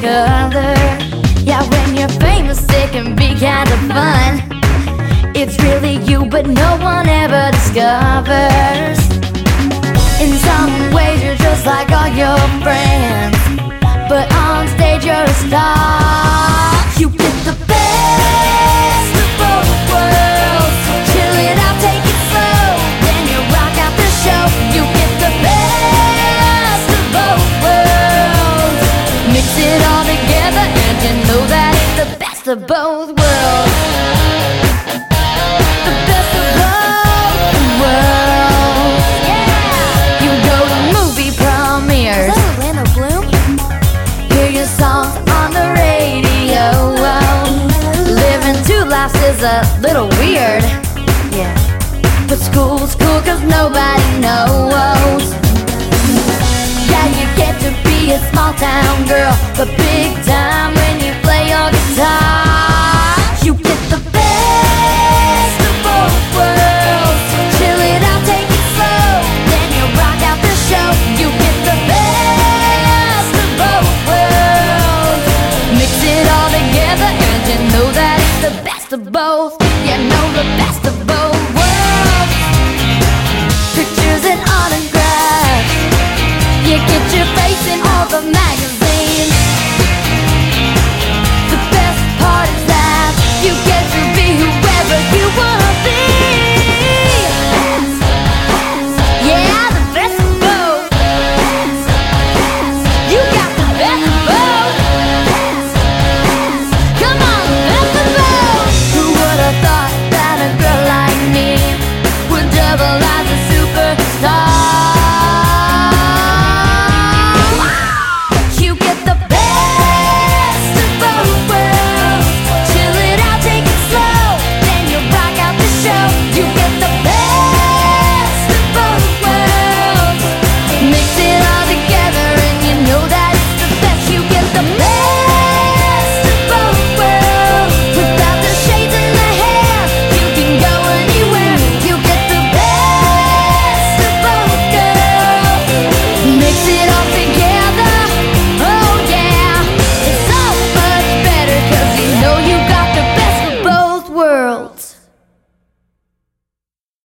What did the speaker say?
like other. Yeah, when you're famous it can be kind of fun. It's really you but no one ever discovers. In some ways you're just like all your friends, but on stage you're a star. You get the best of both worlds. Chill it out, take it slow, then you rock out the show. You get the best of both worlds. Mix it all together and you know that it's the best of both worlds. The best of both worlds. Yeah! You go to movie premieres. Is that Orlando Bloom? Hear your songs on the radio. Living two lives is a little weird. Yeah. But school's cool cause nobody knows. Yeah, you get to be a small town girl, but big time when you play your guitar. You get the best of both worlds. Chill it out, take it slow, then you rock out the show. You get the best of both worlds. Mix it all together and you know that it's the best of both. You know the best of both worlds. Pictures and autographs, you get your face in all the magazines.